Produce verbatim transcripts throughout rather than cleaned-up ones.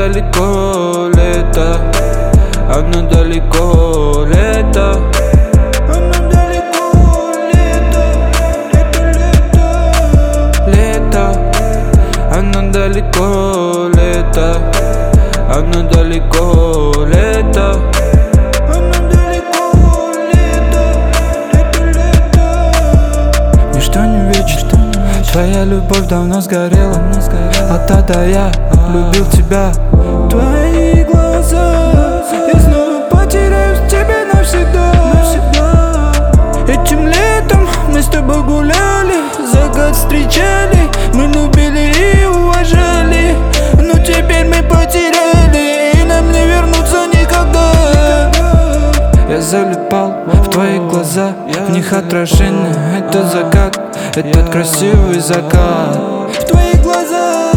далеко лето, оно далеко лето. Оно далеко лето, лето, лето. Лето, оно далеко лето, оно далеко лето. Оно далеко лето, лето, лето. Ничто не вечно, твоя любовь давно сгорела, а тогда я любил тебя. Твои глаза, я снова потеряюсь в тебе навсегда, навсегда. Этим летом мы с тобой гуляли, закат встречали, мы любили и уважали. Но теперь мы потеряли, и нам не вернуться никогда. Я залипал в твои глаза, в них отражение. Это закат, этот красивый закат. В твоих глазах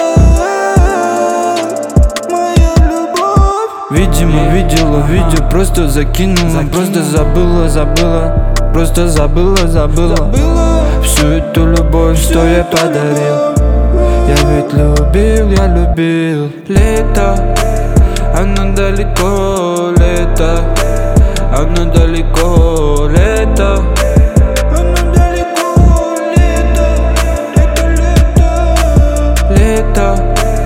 моя любовь. Видимо, видела видео, просто закинула, просто забыла, забыла, просто забыла, забыла всю эту любовь, что я подарил. Я ведь любил, я любил. Лето, оно далеко лето, оно далеко лето. Оно далеко лето, лето, лето. Лето,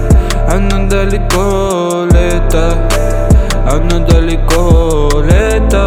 оно далеко лето, оно далеко лето.